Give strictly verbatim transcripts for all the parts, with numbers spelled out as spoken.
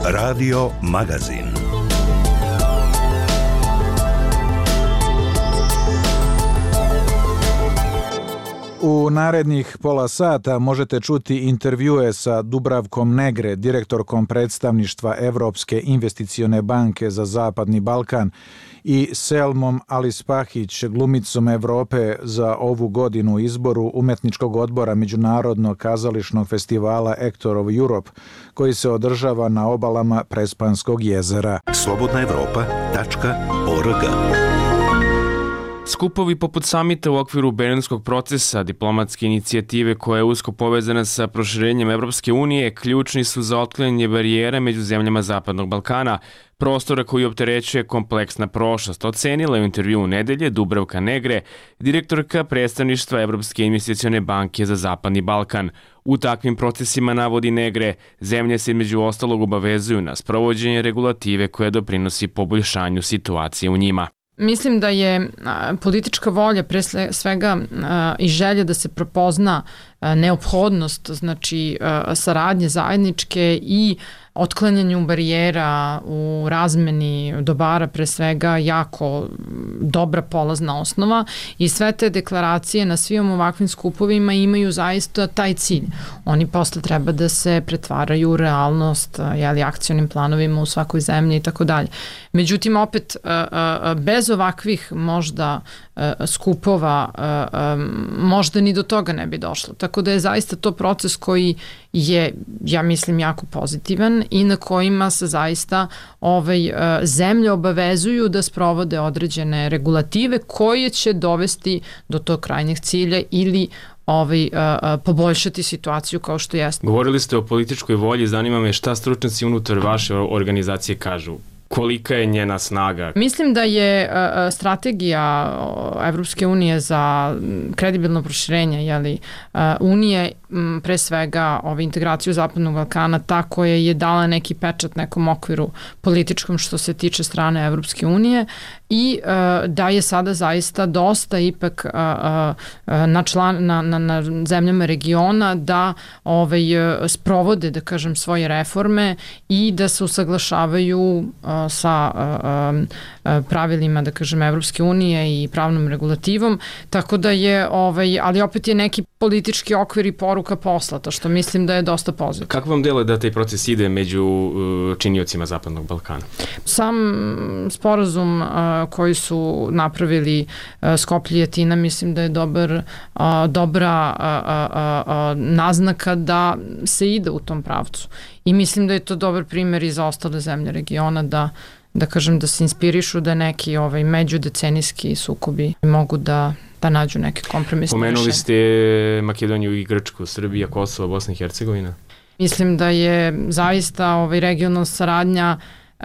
Radio Magazin. U narednih pola sata možete čuti intervjue sa Dubravkom Negre, direktorkom predstavništva Evropske investicione banke za Zapadni Balkan, i Selmom Alispahić, glumicom Evrope za ovu godinu u izboru umetničkog odbora Međunarodnog kazališnog festivala Actor of Europe, koji se održava na obalama Prespanskog jezera. slobodna evropa tačka org. Skupovi poput samita u okviru Berlinskog procesa, diplomatske inicijative koja je usko povezana sa proširenjem Evropske unije, ključni su za otklanjanje barijera među zemljama Zapadnog Balkana, prostora koji opterećuje kompleksna prošlost, ocenila je u intervju u nedelje Dubravka Negre, direktorka predstavništva Evropske investicione banke za Zapadni Balkan. U takvim procesima, navodi Negre, zemlje se među ostalog obavezuju na sprovođenje regulative koja doprinosi poboljšanju situacije u njima. Mislim da je politička volja pre svega i želja da se prepozna neophodnost, znači saradnje zajedničke i otklanjanju barijera u razmeni dobara pre svega jako dobra polazna osnova i sve te deklaracije na svim ovakvim skupovima imaju zaista taj cilj. Oni posle treba da se pretvaraju u realnost, jeli, akcionim planovima u svakoj zemlji i tako dalje. Međutim, opet, bez ovakvih možda skupova možda ni do toga ne bi došlo. Tako da je zaista to proces koji je, ja mislim, jako pozitivan i na kojima se zaista ovaj, zemlje obavezuju da sprovode određene regulative koje će dovesti do tog krajnjeg cilja ili ovaj, poboljšati situaciju kao što jeste. Govorili ste o političkoj volji, zanima me šta stručnjaci unutar vaše organizacije kažu. Kolika je njena snaga? Mislim da je uh, strategija Evropske unije za kredibilno proširenje, jeli, uh, Unije, m, pre svega ove integraciju Zapadnog Balkana, ta koja je dala neki pečat nekom okviru političkom što se tiče strane Evropske unije i uh, da je sada zaista dosta ipak uh, uh, na, član, na, na, na zemljama regiona da ovaj, sprovode, da kažem, svoje reforme i da se usaglašavaju uh, sa uh, uh, pravilima, da kažem, Evropske unije i pravnom regulativom, tako da je, ovaj, ali opet je neki politički okvir i poruka poslata, što mislim da je dosta pozitivno. Kako vam deluje da taj proces ide među uh, činiocima Zapadnog Balkana? Sam sporazum uh, koji su napravili uh, Skoplje i Atina, mislim da je dobar, uh, dobra uh, uh, uh, naznaka da se ide u tom pravcu. I mislim da je to dobar primjer i za ostale zemlje regiona da da kažem da se inspirišu da neki ovaj međudecenijski sukobi mogu da da nađu neke kompromisne rešenje. Pomenuli ste Makedoniju i Grčku, Srbija, Kosovo, Bosna i Hercegovina. Mislim da je zaista ovaj regionalna saradnja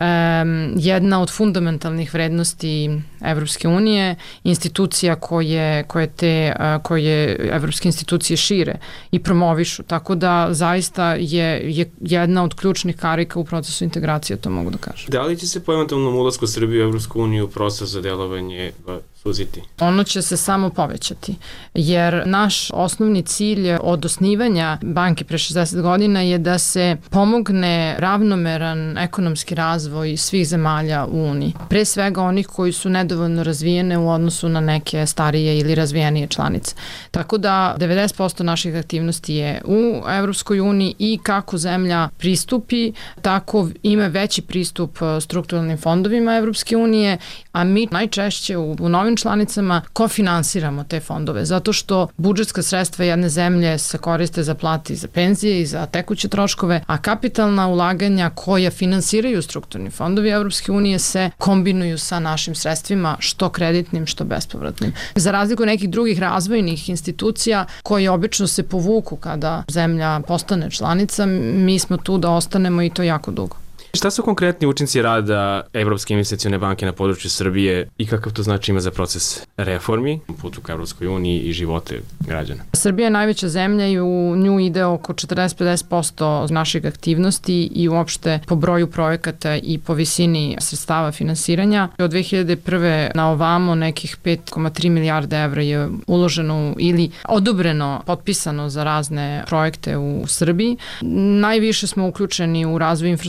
Um, jedna od fundamentalnih vrednosti Evropske unije, institucija koje, koje te uh, koje evropske institucije šire i promovišu, tako da zaista je, je jedna od ključnih karika u procesu integracije, to mogu da kažem. Da li će se po eventualnom ulasku Srbije u Evropsku uniju proces za delovanje suziti? Ono će se samo povećati, jer naš osnovni cilj od osnivanja banke pre šezdeset godina je da se pomogne ravnomeran ekonomski razvoj svih zemalja u Uniji. Pre svega onih koji su nedovoljno razvijene u odnosu na neke starije ili razvijenije članice. Tako da devedeset posto naših aktivnosti je u Evropskoj uniji i kako zemlja pristupi, tako ima veći pristup strukturalnim fondovima Evropske unije, a mi najčešće u, u novim članicama kofinansiramo te fondove, zato što budžetska sredstva jedne zemlje se koriste za plate i za penzije i za tekuće troškove, a kapitalna ulaganja koja finansiraju strukturni fondovi Evropske unije se kombinuju sa našim sredstvima, što kreditnim, što bespovratnim. Za razliku nekih drugih razvojnih institucija koje obično se povuku kada zemlja postane članica, mi smo tu da ostanemo i to jako dugo. Šta su konkretni učinci rada Evropske investicione banke na području Srbije i kakav to znači ima za proces reformi, putu ka Evropskoj uniji i živote građana? Srbija je najveća zemlja i u nju ide oko četrdeset do pedeset posto naših aktivnosti i uopšte po broju projekata i po visini sredstava finansiranja. Od dve hiljade prve na ovamo nekih pet zarez tri milijarde evra je uloženo ili odobreno, potpisano za razne projekte u Srbiji. Najviše smo uključeni u razvoj infrastrukture,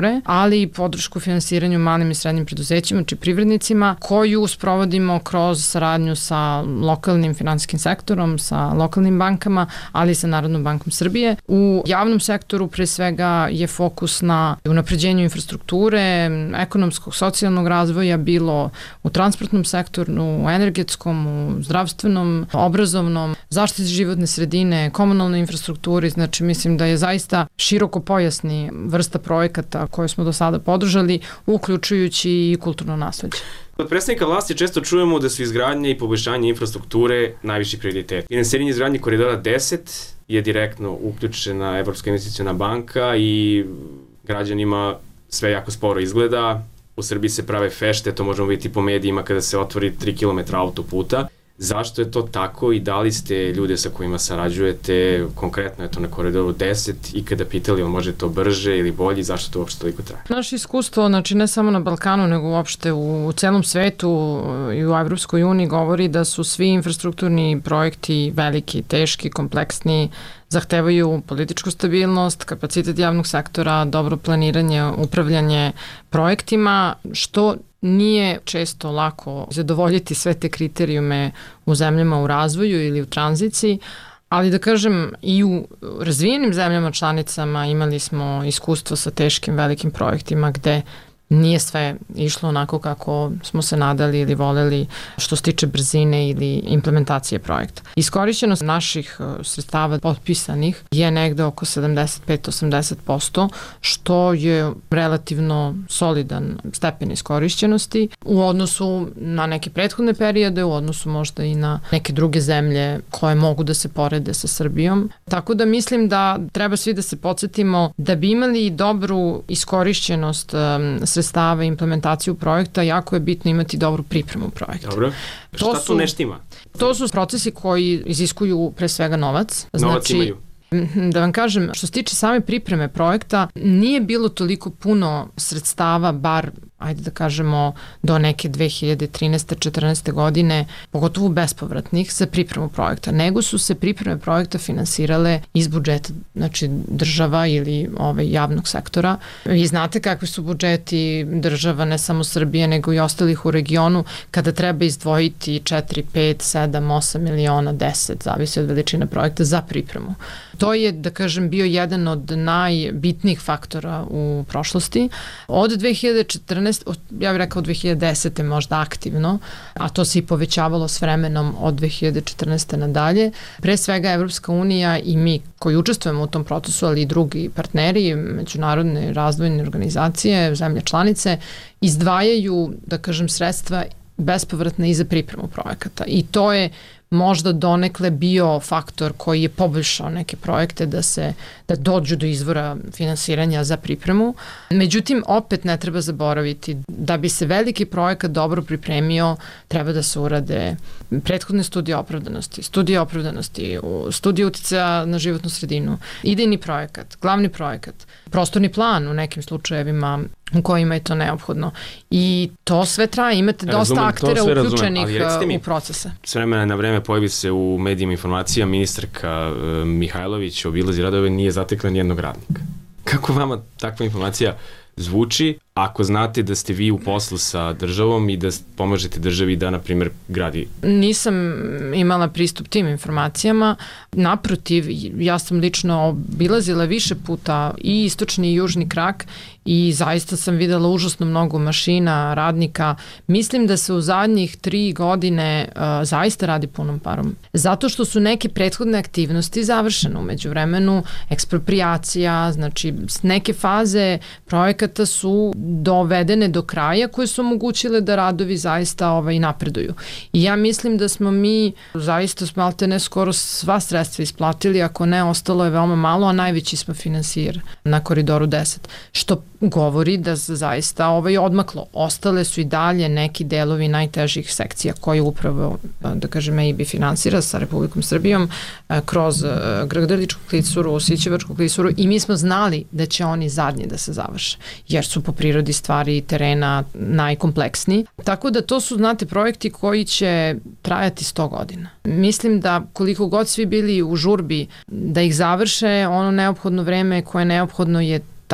infrastrukture, ali i podršku finansiranju malim i srednjim preduzećima či privrednicima, koju sprovodimo kroz saradnju sa lokalnim finansijskim sektorom, sa lokalnim bankama, ali i sa Narodnom bankom Srbije. U javnom sektoru pre svega je fokus na unapređenju infrastrukture, ekonomskog, socijalnog razvoja, bilo u transportnom sektoru, u energetskom, u zdravstvenom, obrazovnom, zaštiti životne sredine, komunalnoj infrastrukturi. Znači mislim da je zaista široko pojasni vrsta projekata koje smo do sada podržali, uključujući i kulturno nasleđe. Od predstavnika vlasti često čujemo da su izgradnje i poboljšanje infrastrukture najviši prioritet. Finansiranje izgradnje koridora deset je direktno uključena Evropska investiciona banka i građanima sve jako sporo izgleda. U Srbiji se prave fešte, to možemo vidjeti po medijima kada se otvori tri kilometra autoputa. Zašto je to tako i da li ste ljude sa kojima sarađujete, konkretno je to na koridoru deset, i kada pitali ili može to brže ili bolje, zašto to uopšte toliko traje? Naše iskustvo, znači ne samo na Balkanu, nego uopšte u, u celom svetu i u Evropskoj uniji govori da su svi infrastrukturni projekti veliki, teški, kompleksni, zahtevaju političku stabilnost, kapacitet javnog sektora, dobro planiranje, upravljanje projektima, što nije često lako zadovoljiti sve te kriterijume u zemljama u razvoju ili u tranziciji, ali da kažem i u razvijenim zemljama članicama imali smo iskustvo sa teškim velikim projektima gde nije sve išlo onako kako smo se nadali ili voleli što se tiče brzine ili implementacije projekta. Iskorišćenost naših sredstava potpisanih je negde oko sedamdeset pet do osamdeset posto, što je relativno solidan stepen iskorišćenosti u odnosu na neke prethodne periode, u odnosu možda i na neke druge zemlje koje mogu da se porede sa Srbijom. Tako da mislim da treba svi da se podsjetimo da bi imali dobru iskorišćenost sredstava i implementaciju projekta, jako je bitno imati dobru pripremu projekta. Dobro. Šta to su, tu ne štima? To su procesi koji iziskuju pre svega novac. Novac znači, imaju. Da vam kažem, što se tiče same pripreme projekta, nije bilo toliko puno sredstava, bar, ajde da kažemo, do neke dve hiljade trinaeste četrnaeste godine, pogotovo bespovratnih, za pripremu projekta, nego su se pripreme projekta finansirale iz budžeta, znači država ili ovaj, javnog sektora. Vi znate kakvi su budžeti država, ne samo Srbije, nego i ostalih u regionu, kada treba izdvojiti četiri, pet, sedam, osam miliona, deset, zavisi od veličine projekta, za pripremu. To je, da kažem, bio jedan od najbitnijih faktora u prošlosti. Od dve hiljade četrnaeste, ja bih rekao od dve hiljade desete možda aktivno, a to se i povećavalo s vremenom od dve hiljade četrnaeste nadalje. Pre svega Evropska unija i mi koji učestvujemo u tom procesu, ali i drugi partneri, međunarodne razvojne organizacije, zemlje članice, izdvajaju, da kažem, sredstva bespovratne i za pripremu projekata. I to je možda donekle bio faktor koji je poboljšao neke projekte da se da dođu do izvora finansiranja za pripremu. Međutim, opet ne treba zaboraviti da bi se veliki projekat dobro pripremio, treba da se urade prethodne studije opravdanosti, studije opravdanosti, studije uticaja na životnu sredinu, idejni projekat, glavni projekat, prostorni plan u nekim slučajevima u kojima je to neophodno. I to sve traje, imate dosta razumem, aktera uključenih mi, u procese. S vremena na vreme pojavi se u medijima informacija, ministarka uh, Mihajlović obilazi radove, nije zatekla nijednog radnika. Kako vama takva informacija zvuči ako znate da ste vi u poslu sa državom i da pomažete državi da, na primjer, gradi? Nisam imala pristup tim informacijama. Naprotiv, ja sam lično obilazila više puta i istočni i južni krak i zaista sam videla užasno mnogo mašina, radnika. Mislim da se u zadnjih tri godine uh, zaista radi punom parom. Zato što su neke prethodne aktivnosti završene umeđu vremenu, ekspropriacija, znači neke faze projekata su dovedene do kraja koje su omogućile da radovi zaista ovaj, napreduju. I ja mislim da smo mi zaista malte ne skoro sva sredstva isplatili, ako ne, ostalo je veoma malo, a najveći smo financijer na koridoru deset. Što govori da se zaista ovaj odmaklo. Ostale su i dalje neki delovi najtežih sekcija koje upravo, da kažem, E I B finansira sa Republikom Srbijom kroz Gradičku klisuru, Sićevačku klisuru i mi smo znali da će oni zadnji da se završe, jer su po prirodi stvari terena najkompleksniji. Tako da to su, znate, projekti koji će trajati sto godina. Mislim da koliko god svi bili u žurbi da ih završe, ono neophodno vreme koje je neophodno je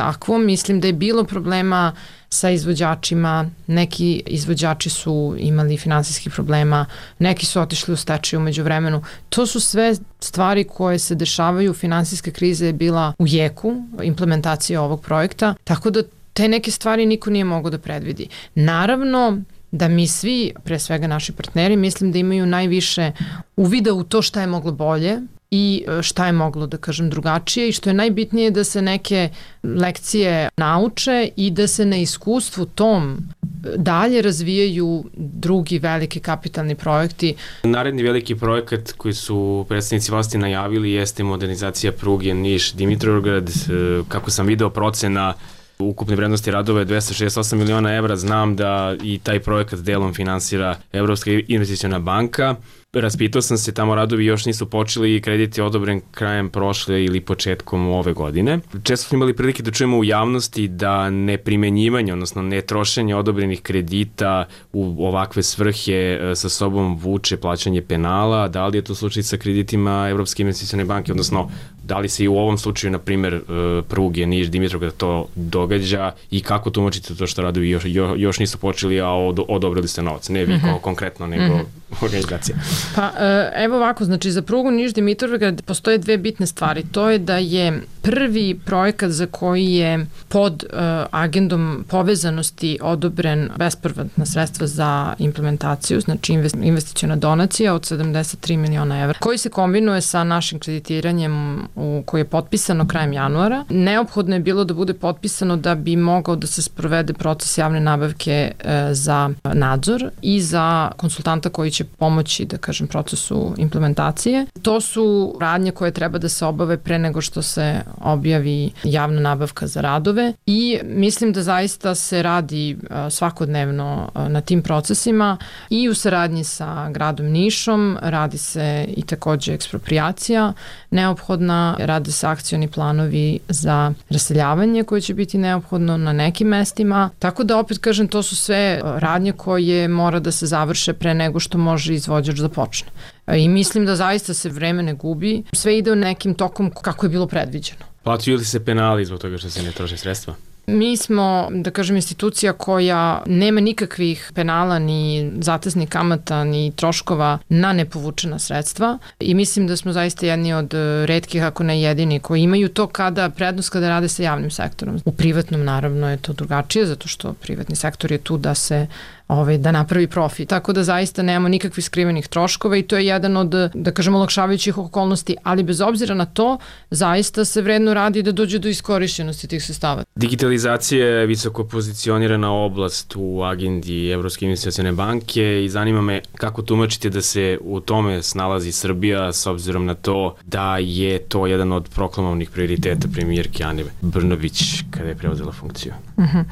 takvo. Mislim da je bilo problema sa izvođačima, neki izvođači su imali finansijskih problema, neki su otišli u stečaj umeđu vremenu. To su sve stvari koje se dešavaju, finansijska kriza je bila u jeku implementacije ovog projekta, tako da te neke stvari niko nije mogao da predvidi. Naravno da mi svi, pre svega naši partneri, mislim da imaju najviše uvida u to šta je moglo bolje i šta je moglo, da kažem, drugačije i što je najbitnije da se neke lekcije nauče i da se na iskustvu tom dalje razvijaju drugi veliki kapitalni projekti. Naredni veliki projekat koji su predstavnici vlasti najavili jeste modernizacija pruge Niš-Dimitrovgrad. Kako sam video, procena ukupne vrednosti radova je dvesta šezdeset osam miliona evra. Znam da i taj projekat delom finansira Evropska investiciona banka. Raspitao sam se, tamo radovi još nisu počeli i kredit je odobren krajem prošle ili početkom ove godine. Često smo imali prilike da čujemo u javnosti da neprimenjivanje, odnosno netrošenje odobrenih kredita u ovakve svrhe sa sobom vuče plaćanje penala. Da li je to slučaj sa kreditima Evropske investicione banke, odnosno da li se i u ovom slučaju, na primjer, pruge Niš-Dimitrovgrad to događa i kako tumačite to što radovi još, još nisu počeli, a odobrili ste novac? Ne vi kao konkretno, nego organizacija. Pa evo ovako, znači za prugu Niš-Dimitrovgrad postoje dve bitne stvari. To je da je prvi projekat za koji je pod uh, agendom povezanosti odobren bespovratna sredstva za implementaciju, znači investiciona donacija od sedamdeset tri miliona evra, koji se kombinuje sa našim kreditiranjem u, koji je potpisano krajem januara. Neophodno je bilo da bude potpisano da bi mogao da se sprovede proces javne nabavke uh, za nadzor i za konsultanta koji će pomoći, da kažem, procesu implementacije. To su radnje koje treba da se obave pre nego što se objavi javna nabavka za radove i mislim da zaista se radi svakodnevno na tim procesima i u saradnji sa gradom Nišom, radi se i takođe eksproprijacija neophodna, rade se akcioni planovi za raseljavanje koje će biti neophodno na nekim mestima, tako da opet kažem, to su sve radnje koje mora da se završe pre nego što može izvođač da počne. I mislim da zaista se vreme ne gubi, sve ide nekim tokom kako je bilo predviđeno. Plaćaju li se penali zbog toga što se ne troše sredstva? Mi smo, da kažem, institucija koja nema nikakvih penala, ni zateznih kamata, ni troškova na nepovučena sredstva i mislim da smo zaista jedni od retkih, ako ne jedini, koji imaju to kada prednost kada rade sa javnim sektorom. U privatnom naravno je to drugačije, zato što privatni sektor je tu da se Ovaj, da napravi profit. Tako da zaista nemamo nikakvih skrivenih troškova i to je jedan od, da kažemo, olakšavajućih okolnosti, ali bez obzira na to, zaista se vredno radi da dođe do iskorišćenosti tih sredstava. Digitalizacija je visoko pozicionirana oblast u agendi Evropske investicione banke i zanima me kako tumačite da se u tome snalazi Srbija s obzirom na to da je to jedan od proklamovnih prioriteta premijerke Ane Brnabić kada je preuzela funkciju. Mhm.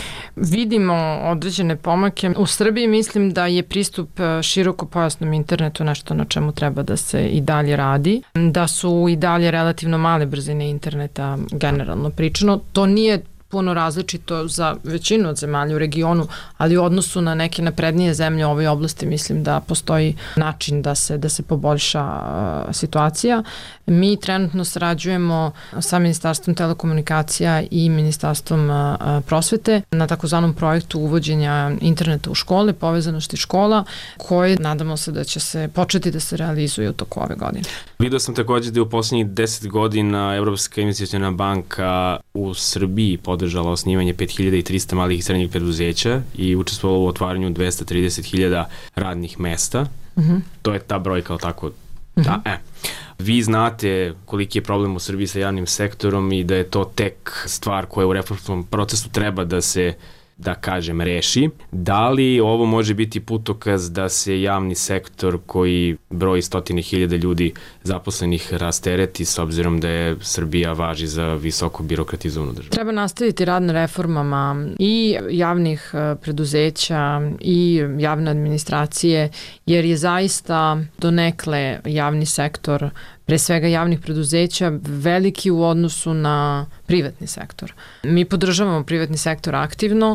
Vidimo određene pomake. U Srbiji mislim da je pristup širokopojasnom internetu nešto na čemu treba da se i dalje radi, da su i dalje relativno male brzine interneta generalno pričano. To nije puno različito za većinu od zemalja u regionu, ali u odnosu na neke naprednije zemlje u ovoj oblasti mislim da postoji način da se, da se poboljša uh, situacija. Mi trenutno sarađujemo sa Ministarstvom telekomunikacija i Ministarstvom uh, prosvete na takozvanom projektu uvođenja interneta u škole, povezanosti škola, koje nadamo se da će se početi da se realizuje u toku ove godine. Video sam takođe da je u poslednjih deset godina Evropska investiciona banka u Srbiji podržala osnivanje pet hiljada trista malih i srednjih preduzeća i učestvovala u otvaranju dvesta trideset hiljada radnih mesta. Uh-huh. To je ta brojka, ali tako? Da, uh-huh. e. Vi znate koliki je problem u Srbiji sa javnim sektorom i da je to tek stvar koja u reformskom procesu treba da se, da kažem, reši. Da li ovo može biti putokaz da se javni sektor koji broji stotine hiljada ljudi zaposlenih rastereti s obzirom da je Srbija važi za visoko birokratizovanu državu? Treba nastaviti rad na reformama i javnih preduzeća i javne administracije, jer je zaista donekle javni sektor, pre svega javnih preduzeća, veliki u odnosu na privatni sektor. Mi podržavamo privatni sektor aktivno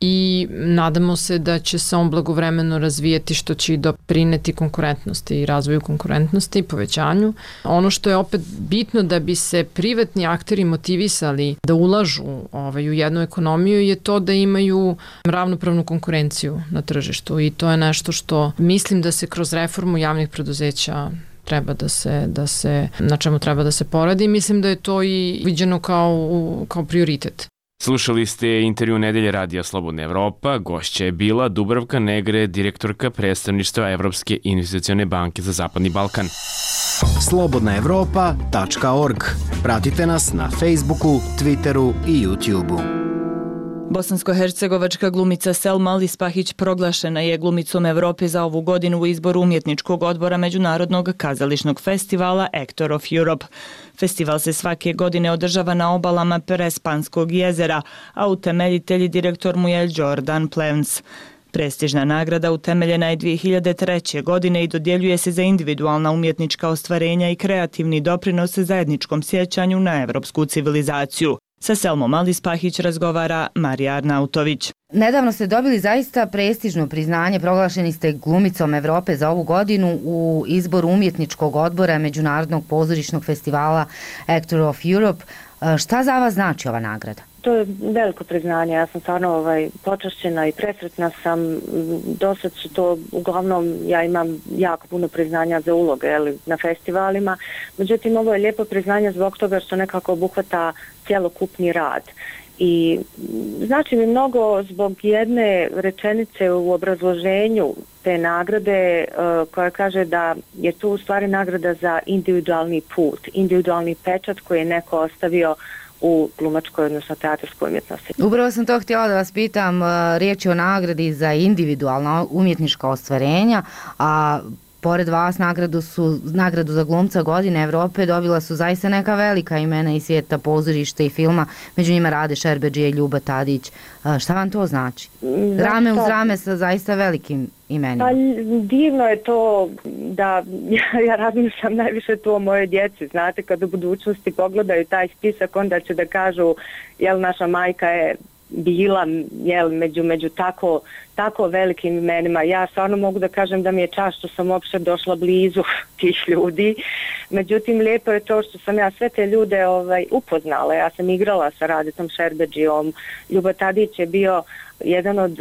i nadamo se da će se on blagovremeno razvijeti, što će i doprineti konkurentnosti i razvoju konkurentnosti i povećanju. Ono što je opet bitno da bi se privatni akteri motivisali da ulažu ovaj, u jednu ekonomiju je to da imaju ravnopravnu konkurenciju na tržištu i to je nešto što mislim da se kroz reformu javnih preduzeća treba da se, da se, na čemu treba da se poradi. Mislim da je to i viđeno kao, kao prioritet. Slušali ste intervju Nedelje radija Slobodna Evropa. Gošća je bila Dubravka Negre, direktorka predstavništva Evropske investicione banke za Zapadni Balkan. slobodna evropa tačka org. Pratite nas na Facebooku, Twitteru i YouTubeu. Bosansko-hercegovačka glumica Selma Alispahić proglašena je glumicom Evrope za ovu godinu u izboru umjetničkog odbora Međunarodnog kazališnog festivala Actor of Europe. Festival se svake godine održava na obalama Perespanskog jezera, a utemeljitelj i direktor mu je Jordan Plevns. Prestižna nagrada utemeljena je dvije hiljade treće. godine i dodjeljuje se za individualna umjetnička ostvarenja i kreativni doprinos zajedničkom sjećanju na evropsku civilizaciju. Sa Selmom Alispahić razgovara Marija Arnautović. Nedavno ste dobili zaista prestižno priznanje, proglašeni ste glumicom Evrope za ovu godinu u izboru umjetničkog odbora Međunarodnog pozorišnog festivala Actor of Europe. Šta za vas znači ova nagrada? To je veliko priznanje, ja sam stvarno ovaj, počašćena i presretna sam. Dosad su to, uglavnom, ja imam jako puno priznanja za uloge jeli, na festivalima, međutim ovo je lijepo priznanje zbog toga što nekako obuhvata cjelokupni rad. I znači mi mnogo zbog jedne rečenice u obrazloženju te nagrade uh, koja kaže da je tu u stvari nagrada za individualni put, individualni pečat koji je neko ostavio u glumačkoj, odnosno teatarskoj umjetnosti. Upravo sam to htjela da vas pitam, riječ je o nagradi za individualna umjetnička ostvarenja, a pored vas nagradu, su, nagradu za glumca godine Evrope dobila su zaista neka velika imena iz svijeta pozorišta i filma, među njima Rade Šerbedžija i Ljuba Tadić. Šta vam to znači? Rame uz rame sa zaista velikim imenima. Pa divno je to da ja, ja razmišljam najviše to o mojoj djeci. Znate, kad u budućnosti pogledaju taj spisak, onda će da kažu jel naša majka je bila jel, među, među tako, tako velikim imenima. Ja stvarno mogu da kažem da mi je čast što sam uopšte došla blizu tih ljudi. Međutim, lijepo je to što sam ja sve te ljude ovaj, upoznala. Ja sam igrala sa Radetom Šerbedžijom. Ljuba Tadić je bio jedan od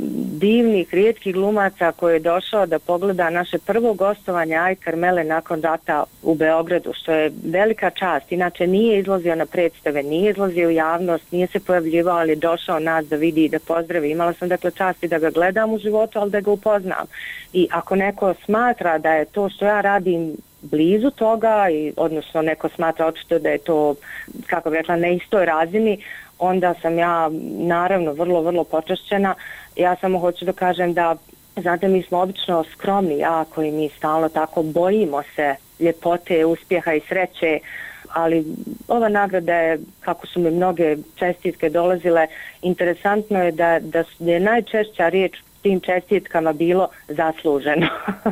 divnih, rijetkih glumaca koji je došao da pogleda naše prvo gostovanje Aj Karmele nakon rata u Beogradu, što je velika čast. Inače nije izlazio na predstave, nije izlazio u javnost, nije se pojavljivao, ali je došao nas da vidi i da pozdravi. Imala sam dakle časti da ga gledam u životu, ali da ga upoznam. I ako neko smatra da je to što ja radim blizu toga, i, odnosno neko smatra očito da je to, kako bih rekla, na istoj razini, onda sam ja naravno vrlo, vrlo počašćena. Ja samo hoću da kažem da, znate, mi smo obično skromni, jako, i mi stalno tako bojimo se ljepote, uspjeha i sreće, ali ova nagrada je, kako su mi mnoge čestitke dolazile, interesantno je da, da je najčešća riječ tim čestitkama bilo zasluženo.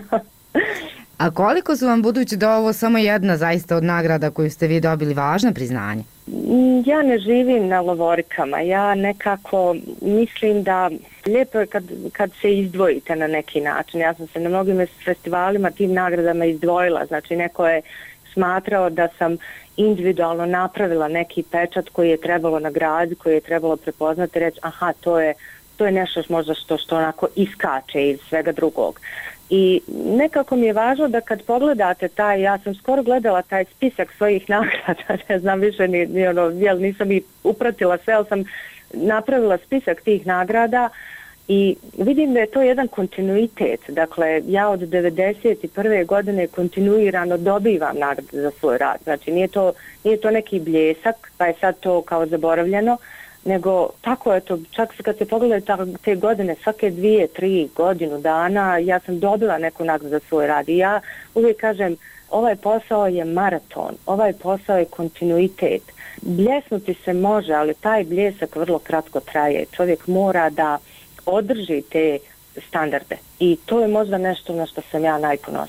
A koliko su vam, budući da ovo samo jedna zaista od nagrada koju ste vi dobili, važna priznanje? Ja ne živim na lovorikama, ja nekako mislim da lijepo je kad, kad se izdvojite na neki način. Ja sam se na mnogim festivalima tim nagradama izdvojila, znači neko je smatrao da sam individualno napravila neki pečat koji je trebalo nagraditi, koji je trebalo prepoznati i reći aha, to je, to je nešto možda što, što onako iskače iz svega drugog. I nekako mi je važno da kad pogledate taj, ja sam skoro gledala taj spisak svojih nagrada, ne znam više, ni, ni ono, jel nisam i upratila sve, ali sam napravila spisak tih nagrada i vidim da je to jedan kontinuitet. Dakle, ja od devedeset prve godine kontinuirano dobivam nagrade za svoj rad. Znači, nije to, nije to neki bljesak, pa je sad to kao zaboravljeno, nego tako je to, čak kad se pogledaju te godine, svake dvije, tri godinu dana, ja sam dobila neku nagradu za svoj rad i ja uvijek kažem, ovaj posao je maraton, ovaj posao je kontinuitet. Bljesnuti se može, ali taj bljesak vrlo kratko traje. Čovjek mora da održi te standarde i to je možda nešto na što sam ja najponosnija.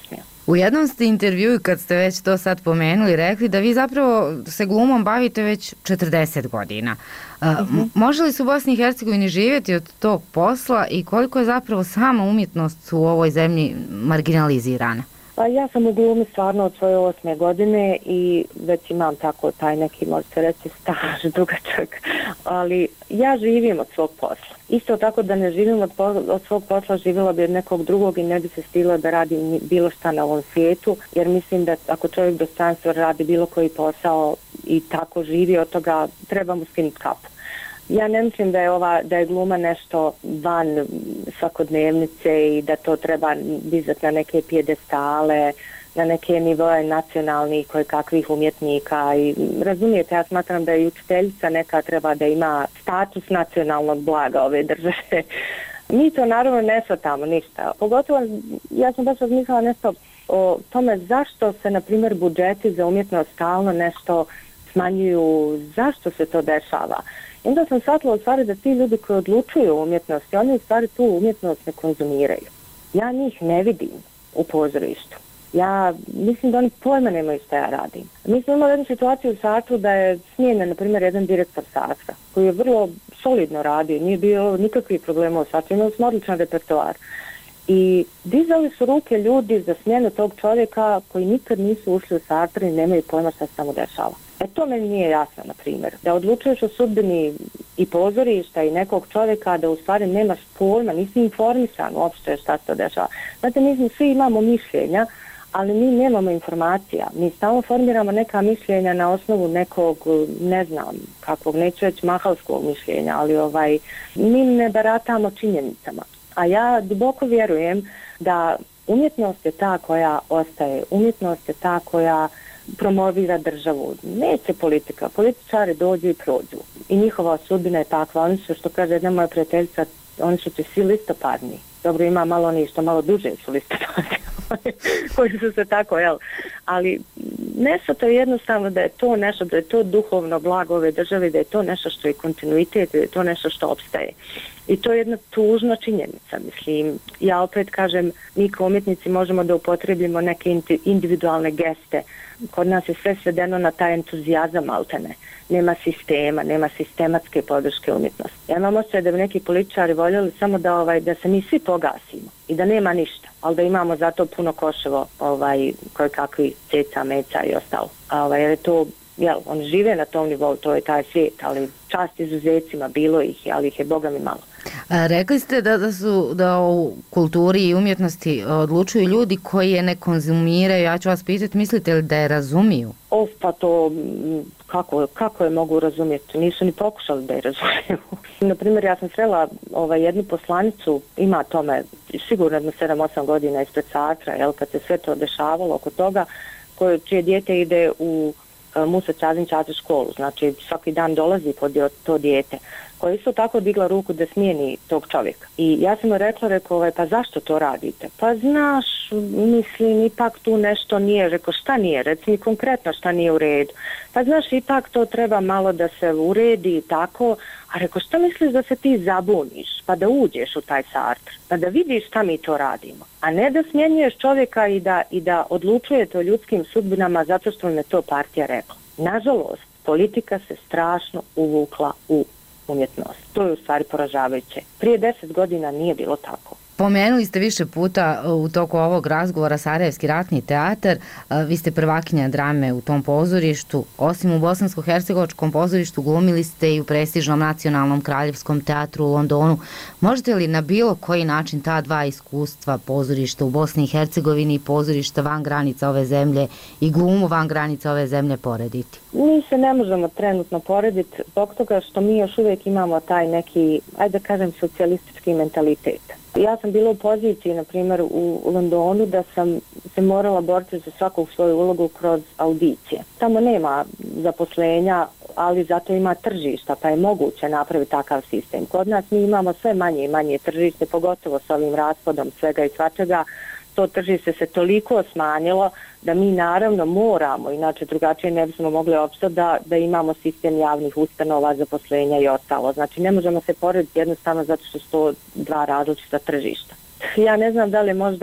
U jednom ste intervjuu, kad ste već to sad pomenuli, rekli da vi zapravo se glumom bavite već četrdeset godina. Uh-huh. Može li se u Bosni i Hercegovini živjeti od tog posla i koliko je zapravo sama umjetnost u ovoj zemlji marginalizirana? Pa ja sam u glumi stvarno od svoje osme godine i već imam tako taj neki, možete reći, staž dugačak, ali ja živim od svog posla. Isto tako da ne živim od, od svog posla, živjela bi od nekog drugog i ne bi se stila da radim bilo šta na ovom svijetu, jer mislim da ako čovjek dostojanstveno radi bilo koji posao i tako živi od toga, treba mu skinuti kapu. Ja ne mislim da je ova da je gluma nešto van svakodnevnice i da to treba dizati na neke pijedestale, na neke nivoje nacionalnih koje kakvih umjetnika i razumijete, ja smatram da je učiteljica neka treba da ima status nacionalnog blaga ove države. Mi to naravno ne shvatamo ništa. Pogotovo ja sam baš razmišljala nešto o tome zašto se na primjer budžeti za umjetnost stalno nešto smanjuju, zašto se to dešava. I onda sam shvatila u stvari da ti ljudi koji odlučuju o umjetnosti, oni u stvari tu umjetnost ne konzumiraju. Ja njih ne vidim u pozorištu. Ja mislim da oni pojma nemaju što ja radim. Mi smo imali jednu situaciju u Sartru da je smijenjen, na primjer, jedan direktor Sartra, koji je vrlo solidno radio, nije bio nikakvih problema u Sartru, imali smo odličan repertoar. I dizali su ruke ljudi za smjenu tog čovjeka koji nikad nisu ušli u Sartre i nemaju pojma šta se tamo dešava. E to meni nije jasno, na primjer. Da odlučuješ o sudbini i pozorišta i nekog čovjeka, da u stvari nemaš pojma, nisi informisan uopšte šta se to dešava. Znate, mi svi imamo mišljenja, ali mi nemamo informacija. Mi stalno formiramo neka mišljenja na osnovu nekog, ne znam, kakvog, neću reći mahalskog mišljenja, ali ovaj, mi ne baratamo činjenicama. A ja duboko vjerujem da umjetnost je ta koja ostaje, umjetnost je ta koja promovira državu. Neće politika, političari dođu i prođu. I njihova sudbina je takva. Oni su, što kaže jedna moja prijateljica, oni su ti svi listopadni. Dobro, ima malo oni što malo duže su listopadni, koji su se tako, jel? Ali nešto to je jednostavno da je to nešto, da je to duhovno blago ove države, da je to nešto što je kontinuitet, da je to nešto što opstaje. I to je jedna tužna činjenica, mislim. Ja opet kažem, mi kao umjetnici možemo da upotrebimo neke individualne geste. Kod nas je sve svedeno na taj entuzijazam maltene. Nema sistema, nema sistematske podrške umjetnosti. Ja imam osjećaj da bi neki političari voljeli samo da, ovaj, da se mi svi pogasimo i da nema ništa, ali da imamo zato puno koševo ovaj, koje kakvi ceca, meca i ostalo. A, ovaj, jer je to, jel, oni žive na tom nivou, to je taj svijet, ali čast izuzecima, bilo ih, ali ih je Boga mi malo. A, rekli ste da, da su da u kulturi i umjetnosti odlučuju ljudi koji je ne konzumiraju. Ja ću vas pitati, mislite li da je razumiju? Of, pa to kako, kako je mogu razumjeti? Nisu ni pokušali da je razumiju. Naprimjer, ja sam srela ovaj, jednu poslanicu, ima tome sigurno jedno sedam osam godina ispred Sartra, jel, kad se sve to dešavalo oko toga, koje, čije dijete ide u Musa Čazin Čača školu, znači svaki dan dolazi pod to dijete, koja isto tako digla ruku da smijeni tog čovjeka. I ja sam mu rekla, rekao, ovaj, pa zašto to radite? Pa znaš, mislim, ipak tu nešto nije, rekao, šta nije, reci mi konkretno šta nije u redu. Pa znaš, ipak to treba malo da se uredi i tako, a rekao, šta misliš da se ti zabuniš, pa da uđeš u taj Sartre, pa da vidiš šta mi to radimo, a ne da smjenjuješ čovjeka i da, i da odlučujete o ljudskim sudbinama zato što je to partija rekla. Nažalost, politika se strašno uvukla u umjetnost. To je u stvari poražavajuće. Prije deset godina nije bilo tako. Pomenuli ste više puta u toku ovog razgovora Sarajevski ratni teatar. Vi ste prvakinja drame u tom pozorištu. Osim u Bosansko-hercegovačkom pozorištu glumili ste i u prestižnom nacionalnom kraljevskom teatru u Londonu. Možete li na bilo koji način ta dva iskustva, pozorišta u Bosni i Hercegovini i pozorišta van granica ove zemlje i glumu van granica ove zemlje porediti? Mi se ne možemo trenutno porediti zbog toga što mi još uvijek imamo taj neki, ajde da kažem, socijalistički mentalitet. Ja sam bila u poziciji, na primjer, u Londonu da sam se morala boriti za svaku svoju ulogu kroz audicije. Tamo nema zaposlenja, ali zato ima tržišta, pa je moguće napraviti takav sistem. Kod nas mi imamo sve manje i manje tržište, pogotovo s ovim raspadom svega i svačega. To tržište se toliko smanjilo da mi naravno moramo, inače drugačije ne bismo mogli opstati, da, da imamo sistem javnih ustanova, zaposlenja i ostalo. Znači ne možemo se porediti jednostavno zato što su to dva različita tržišta. Ja ne znam da li je možda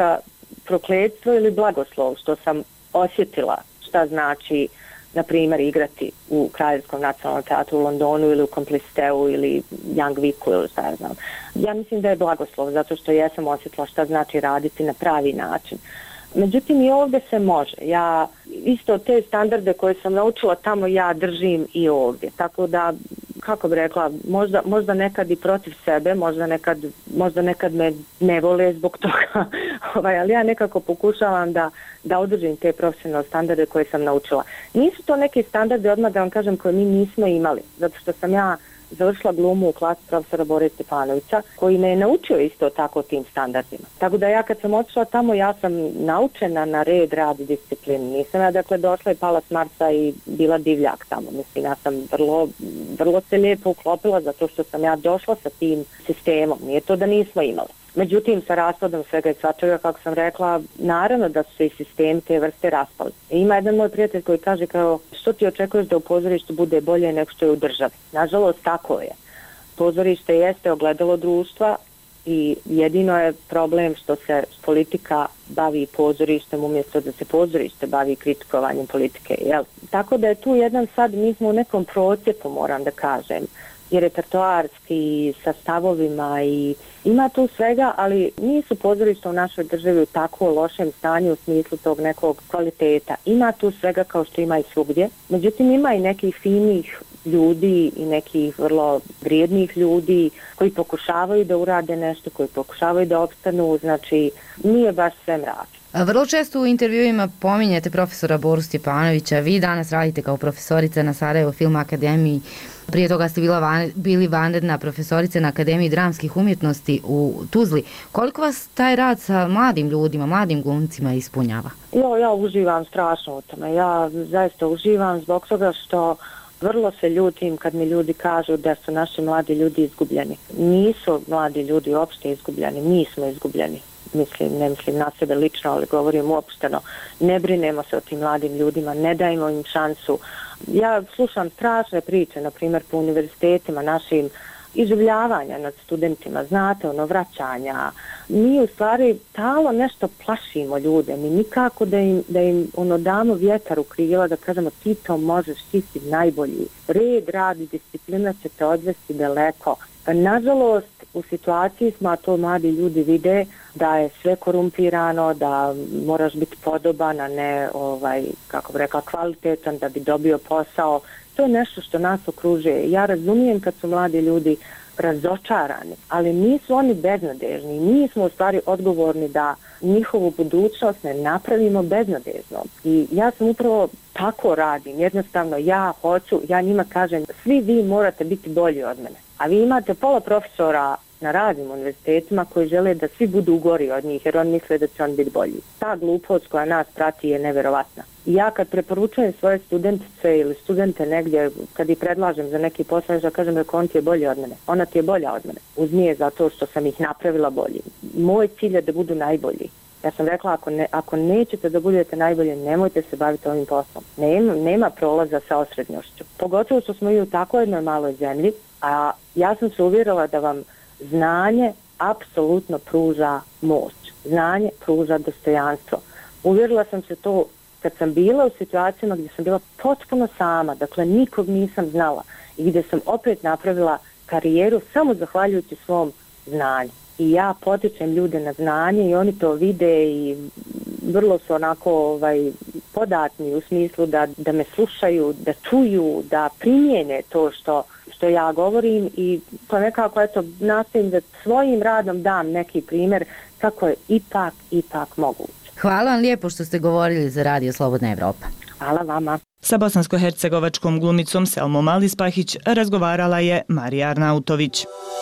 prokletstvo ili blagoslov što sam osjetila šta znači, na primjer, igrati u Kraljevskom nacionalnom teatru u Londonu ili u Complisteu ili Young Vicku ili šta ja znam. Ja mislim da je blagoslov zato što jesam osjetila šta znači raditi na pravi način. Međutim, i ovdje se može. Ja isto te standarde koje sam naučila tamo ja držim i ovdje. Tako da, kako bi rekla, možda, možda nekad i protiv sebe, možda nekad, možda nekad me ne vole zbog toga, ovaj, ali ja nekako pokušavam da, da održim te profesionalne standarde koje sam naučila. Nisu to neki standarde, odmah da vam kažem, koje mi nismo imali, zato što sam ja završila glumu u klasi profesora Bore Stefanovića, koji me je naučio isto tako tim standardima. Tako da ja kad sam otišla tamo, ja sam naučena na red, rad i disciplinu. Nisam ja dakle došla i pala s Marsa i bila divljak tamo. Mislim, ja sam vrlo, vrlo se lijepo uklopila zato što sam ja došla sa tim sistemom. Nije to da nismo imali. Međutim, sa raspadom svega i svačega, kako sam rekla, naravno da su se i sistemi te vrste raspali. I ima jedan moj prijatelj koji kaže kao, što ti očekuješ da u pozorištu bude bolje nego što je u državi? Nažalost, tako je. Pozorište jeste ogledalo društva i jedino je problem što se politika bavi pozorištem umjesto da se pozorište bavi kritikovanjem politike. Jel? Tako da je tu jedan sad, mi smo u nekom procijepu, moram da kažem, i repertoarski, sa stavovima i ima tu svega, ali nisu pozorišta u našoj državi u tako lošem stanju u smislu tog nekog kvaliteta. Ima tu svega kao što ima i svugdje, međutim ima i nekih finih ljudi i nekih vrlo vrijednih ljudi koji pokušavaju da urade nešto, koji pokušavaju da opstanu, znači nije baš sve mračno. Vrlo često u intervjuima pominjete profesora Boru Stjepanovića, vi danas radite kao profesorica na Sarajevo Film Akademiji, prije toga ste bila van, bili vanredna profesorica na Akademiji dramskih umjetnosti u Tuzli. Koliko vas taj rad sa mladim ljudima, mladim glumcima ispunjava? Jo, ja uživam strašno u tome, ja zaista uživam zbog toga što vrlo se ljutim kad mi ljudi kažu da su naši mladi ljudi izgubljeni. Nisu mladi ljudi uopšte izgubljeni, mi smo izgubljeni. Mislim, ne mislim na sebe lično, ali govorim uopšteno. Ne brinemo se o tim mladim ljudima, ne dajemo im šansu. Ja slušam strašne priče, na primjer po univerzitetima našim, iživljavanja nad studentima, znate, ono, vraćanja. Mi u stvari talo nešto plašimo ljude, mi nikako da im, da im ono, damo vjetar u krila, da kažemo ti to možeš, ti si najbolji. Red, rad i disciplina će te odvesti daleko. Nažalost, u situaciji smo, a to mladi ljudi vide, da je sve korumpirano, da moraš biti podoban, a ne, ovaj, kako bi rekla, kvalitetan da bi dobio posao. To je nešto što nas okružuje. Ja razumijem kad su mladi ljudi razočarani, ali nisu oni beznadežni. Mi smo u stvari odgovorni da njihovu budućnost ne napravimo beznadežnom. I ja sam upravo tako radim. Jednostavno ja hoću, ja njima kažem, svi vi morate biti bolji od mene. A vi imate pola profesora na raznim univerzitetima koji žele da svi budu gori od njih jer oni misle da će on biti bolji. Ta glupost koja nas prati je neverovatna. I ja kad preporučujem svoje studentice ili studente negdje, kad ih predlažem za neki posao, ja kažem da on ti je bolji od mene. Ona ti je bolja od mene. Uzmi je zato što sam ih napravila bolji. Moj cilj je da budu najbolji. Ja sam rekla, ako, ne, ako nećete da budete najbolje, nemojte se baviti ovim poslom. Nema, nema prolaza sa osrednjošću. Pogotovo što smo i u tako jednoj maloj zemlji, a ja sam se uvjerila da vam znanje apsolutno pruža moć. Znanje pruža dostojanstvo. Uvjerila sam se to kad sam bila u situacijama gdje sam bila potpuno sama, dakle nikog nisam znala i gdje sam opet napravila karijeru samo zahvaljujući svom znanju. I ja potičem ljude na znanje i oni to vide i vrlo su onako ovaj, podatni u smislu da, da me slušaju, da čuju, da primijene to što, što ja govorim i to nekako eto nastavim da svojim radom dam neki primjer kako je ipak, ipak moguće. Hvala vam lijepo što ste govorili za Radio Slobodna Evropa. Hvala vama. Sa bosansko-hercegovačkom glumicom Selmom Alispahić razgovarala je Marija Arnautović.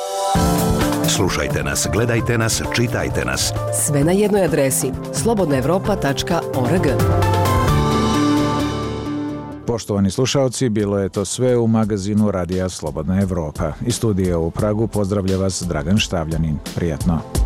Slušajte nas, gledajte nas, čitajte nas. Sve na jednoj adresi slobodna evropa tačka org. Poštovani slušalci, bilo je to sve u magazinu Radija Slobodna Evropa. Iz studija u Pragu pozdravlja vas Dragan Štavljanin. Prijatno.